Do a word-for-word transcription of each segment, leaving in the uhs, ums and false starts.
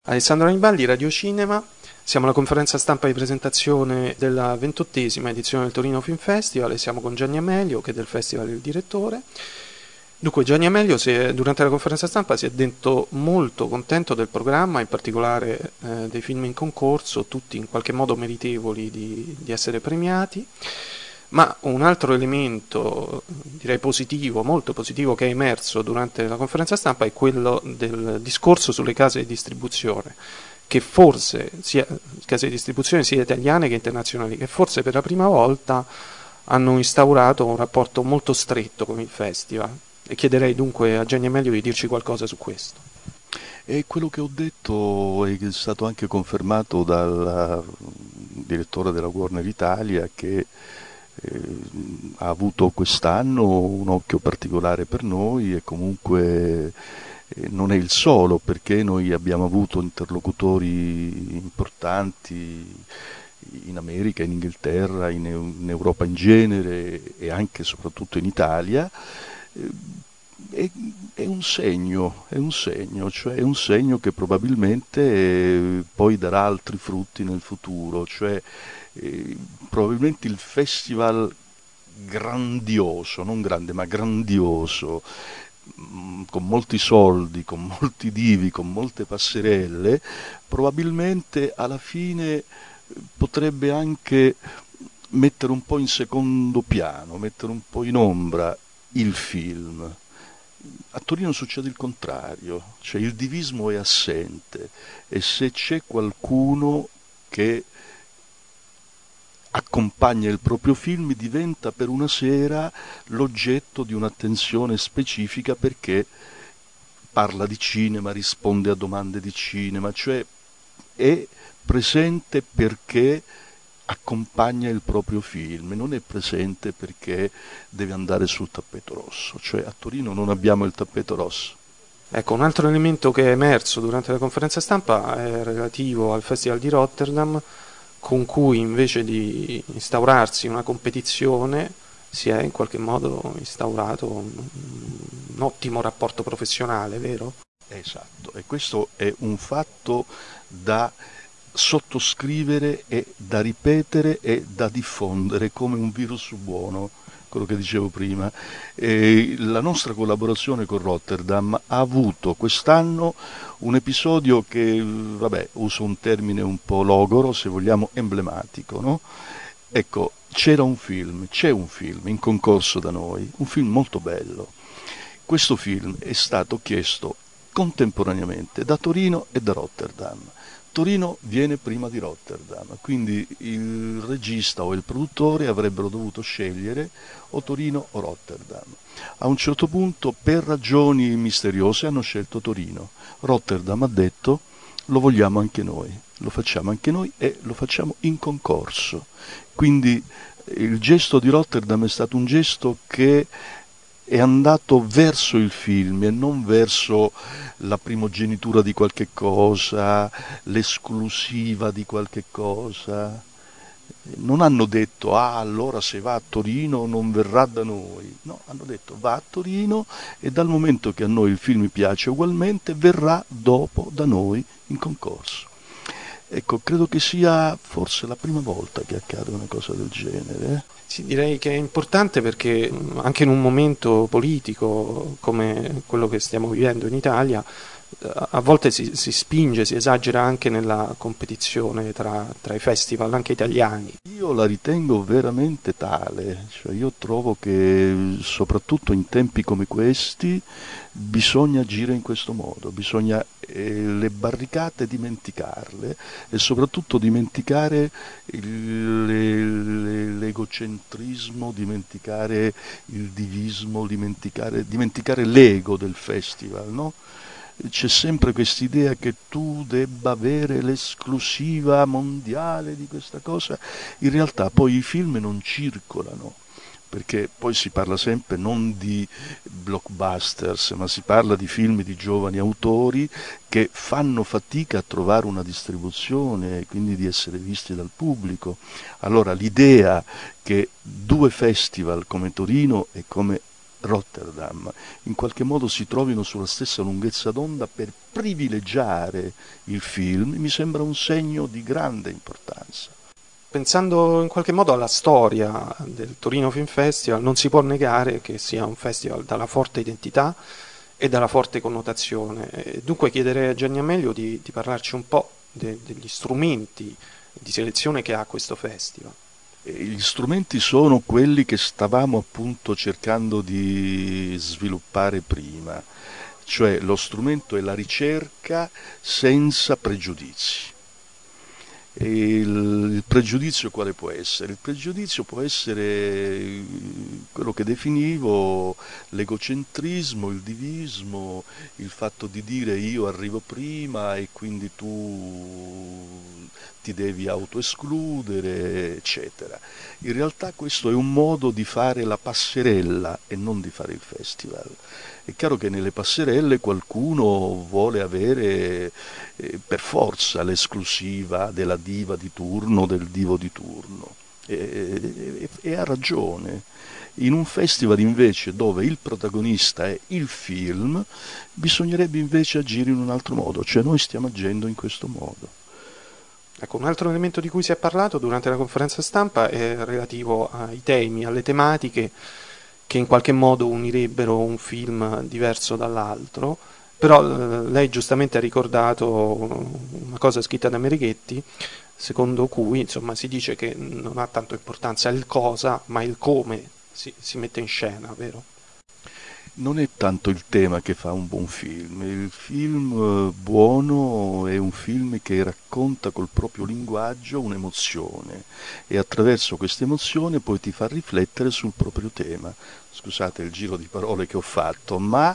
Alessandro Anibaldi, Radio Cinema. Siamo alla conferenza stampa di presentazione della ventottesima edizione del Torino Film Festival e siamo con Gianni Amelio, che del festival è il direttore. Dunque, Gianni Amelio si è, durante la conferenza stampa si è detto molto contento del programma, in particolare eh, dei film in concorso, tutti in qualche modo meritevoli di, di essere premiati. Ma un altro elemento, direi positivo, molto positivo, che è emerso durante la conferenza stampa è quello del discorso sulle case di distribuzione, che forse, sia case di distribuzione sia italiane che internazionali, che forse per la prima volta hanno instaurato un rapporto molto stretto con il festival. E chiederei dunque a Gianni Amelio di dirci qualcosa su questo. E quello che ho detto è stato anche confermato dal direttore della Warner Italia, che Eh, ha avuto quest'anno un occhio particolare per noi e comunque eh, non è il solo, perché noi abbiamo avuto interlocutori importanti in America, in Inghilterra, in, in Europa in genere e anche e soprattutto in Italia. Eh, è, è un segno, è un segno, cioè è un segno che probabilmente eh, poi darà altri frutti nel futuro, cioè Eh, probabilmente il festival grandioso, non grande ma grandioso, mh, con molti soldi, con molti divi, con molte passerelle, probabilmente alla fine potrebbe anche mettere un po' in secondo piano, mettere un po' in ombra il film. A Torino succede il contrario, cioè il divismo è assente e se c'è qualcuno che accompagna il proprio film diventa per una sera l'oggetto di un'attenzione specifica, perché parla di cinema, risponde a domande di cinema, cioè è presente perché accompagna il proprio film, non è presente perché deve andare sul tappeto rosso, cioè a Torino non abbiamo il tappeto rosso. Ecco, un altro elemento che è emerso durante la conferenza stampa è relativo al Festival di Rotterdam, con cui invece di instaurarsi una competizione si è in qualche modo instaurato un, un ottimo rapporto professionale, vero? Esatto, e questo è un fatto da sottoscrivere e da ripetere e da diffondere come un virus buono, quello che dicevo prima. E la nostra collaborazione con Rotterdam ha avuto quest'anno un episodio che, vabbè, uso un termine un po' logoro, se vogliamo, emblematico, no? Ecco, c'era un film, c'è un film in concorso da noi, un film molto bello. Questo film è stato chiesto contemporaneamente da Torino e da Rotterdam. Torino viene prima di Rotterdam, quindi il regista o il produttore avrebbero dovuto scegliere o Torino o Rotterdam. A un certo punto, per ragioni misteriose, hanno scelto Torino. Rotterdam ha detto: lo vogliamo anche noi, lo facciamo anche noi e lo facciamo in concorso. Quindi il gesto di Rotterdam è stato un gesto che è andato verso il film e non verso la primogenitura di qualche cosa, l'esclusiva di qualche cosa. Non hanno detto: ah, allora se va a Torino non verrà da noi. No, hanno detto: va a Torino e dal momento che a noi il film piace ugualmente verrà dopo da noi in concorso. Ecco, credo che sia forse la prima volta che accade una cosa del genere. Eh? Sì, direi che è importante perché anche in un momento politico come quello che stiamo vivendo in Italia, a volte si, si spinge, si esagera anche nella competizione tra, tra i festival, anche italiani. Io la ritengo veramente tale, cioè io trovo che soprattutto in tempi come questi bisogna agire in questo modo, bisogna eh, le barricate dimenticarle e soprattutto dimenticare il, le, l'egocentrismo, dimenticare il divismo, dimenticare, dimenticare l'ego del festival, no? C'è sempre quest'idea che tu debba avere l'esclusiva mondiale di questa cosa. In realtà poi i film non circolano, perché poi si parla sempre non di blockbusters, ma si parla di film di giovani autori che fanno fatica a trovare una distribuzione e quindi di essere visti dal pubblico. Allora l'idea che due festival come Torino e come Rotterdam in qualche modo si trovino sulla stessa lunghezza d'onda per privilegiare il film, mi sembra un segno di grande importanza. Pensando in qualche modo alla storia del Torino Film Festival, non si può negare che sia un festival dalla forte identità e dalla forte connotazione. Dunque chiederei a Gianni Amelio di, di parlarci un po' de, degli strumenti di selezione che ha questo festival. Gli strumenti sono quelli che stavamo appunto cercando di sviluppare prima, cioè lo strumento è la ricerca senza pregiudizi. E il, il pregiudizio quale può essere? Il pregiudizio può essere quello che definivo l'egocentrismo, il divismo, il fatto di dire io arrivo prima e quindi tu ti devi autoescludere, eccetera. In realtà questo è un modo di fare la passerella e non di fare il festival. È chiaro che nelle passerelle qualcuno vuole avere eh, per forza l'esclusiva della diva di turno, del divo di turno, e, e, e ha ragione. In un festival invece dove il protagonista è il film, bisognerebbe invece agire in un altro modo, cioè noi stiamo agendo in questo modo. Ecco, un altro elemento di cui si è parlato durante la conferenza stampa è relativo ai temi, alle tematiche che in qualche modo unirebbero un film diverso dall'altro, però eh, lei giustamente ha ricordato una cosa scritta da Mereghetti, secondo cui insomma, si dice che non ha tanto importanza il cosa, ma il come si, si mette in scena, vero? Non è tanto il tema che fa un buon film, il film buono è un film che racconta col proprio linguaggio un'emozione e attraverso questa emozione poi ti fa riflettere sul proprio tema. Scusate il giro di parole che ho fatto, ma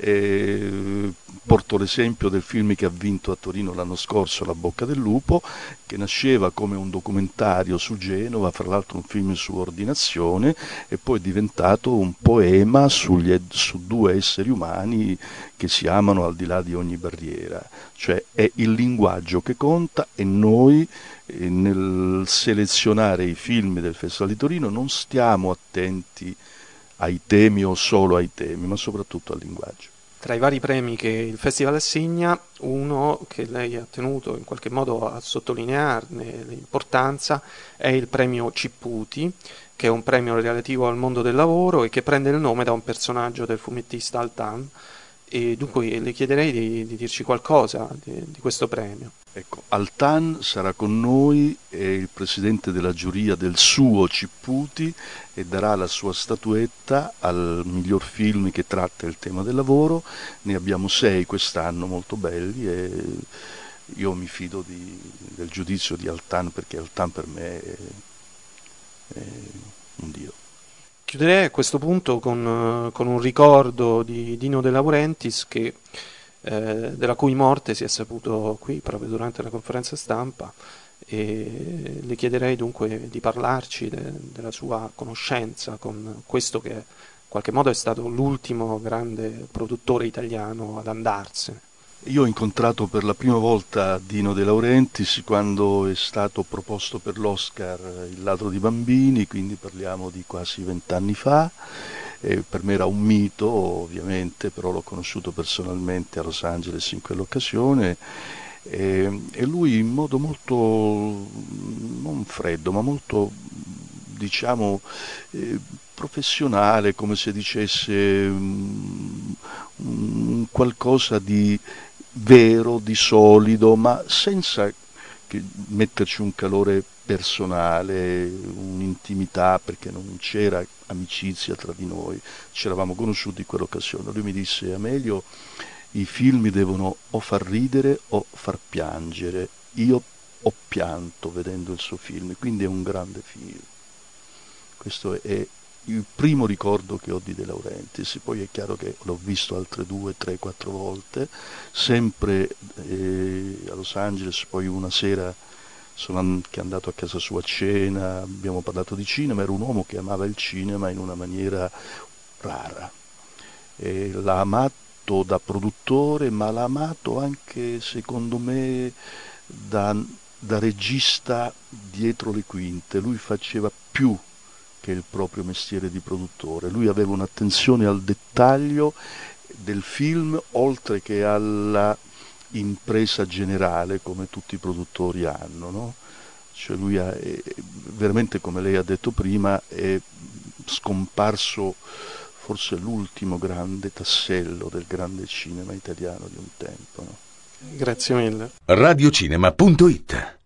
eh, porto l'esempio del film che ha vinto a Torino l'anno scorso, La bocca del lupo, che nasceva come un documentario su Genova, fra l'altro un film su ordinazione, e poi è diventato un poema sugli, su due esseri umani che si amano al di là di ogni barriera. Cioè è il linguaggio che conta e noi eh, nel selezionare i film del Festival di Torino non stiamo attenti ai temi o solo ai temi, ma soprattutto al linguaggio. Tra i vari premi che il Festival assegna, uno che lei ha tenuto in qualche modo a sottolinearne l'importanza è il premio Cipputi, che è un premio relativo al mondo del lavoro e che prende il nome da un personaggio del fumettista Altan, e dunque le chiederei di, di dirci qualcosa di, di questo premio. Ecco, Altan sarà con noi, è il presidente della giuria del suo Cipputi e darà la sua statuetta al miglior film che tratta il tema del lavoro. Ne abbiamo sei quest'anno molto belli e io mi fido di, del giudizio di Altan perché Altan per me è, è un dio. Chiuderei a questo punto con, con un ricordo di Dino De Laurentiis che Eh, della cui morte si è saputo qui proprio durante la conferenza stampa, e le chiederei dunque di parlarci de, della sua conoscenza con questo che in qualche modo è stato l'ultimo grande produttore italiano ad andarsene. Io ho incontrato per la prima volta Dino De Laurentiis quando è stato proposto per l'Oscar Il ladro di bambini, quindi parliamo di quasi vent'anni fa. E per me era un mito ovviamente, però l'ho conosciuto personalmente a Los Angeles in quell'occasione e, e lui in modo molto, non freddo, ma molto diciamo eh, professionale, come se dicesse um, um, qualcosa di vero, di solido, ma senza che metterci un calore personale, un'intimità, perché non c'era amicizia tra di noi, ci eravamo conosciuti in quell'occasione. Lui mi disse: Amelio, i film devono o far ridere o far piangere. Io ho pianto vedendo il suo film, quindi è un grande film. Questo è il primo ricordo che ho di De Laurentiis. Poi è chiaro che l'ho visto altre due, tre, quattro volte, sempre eh, a Los Angeles. Poi una sera sono anche andato a casa sua a cena, abbiamo parlato di cinema. Era un uomo che amava il cinema in una maniera rara, e l'ha amato da produttore, ma l'ha amato anche, secondo me, da, da regista dietro le quinte. Lui faceva più che il proprio mestiere di produttore. Lui aveva un'attenzione al dettaglio del film, oltre che alla impresa generale, come tutti i produttori hanno, no? Cioè lui ha, è, veramente, come lei ha detto prima, è scomparso forse l'ultimo grande tassello del grande cinema italiano di un tempo, no? Grazie mille. radiocinema punto it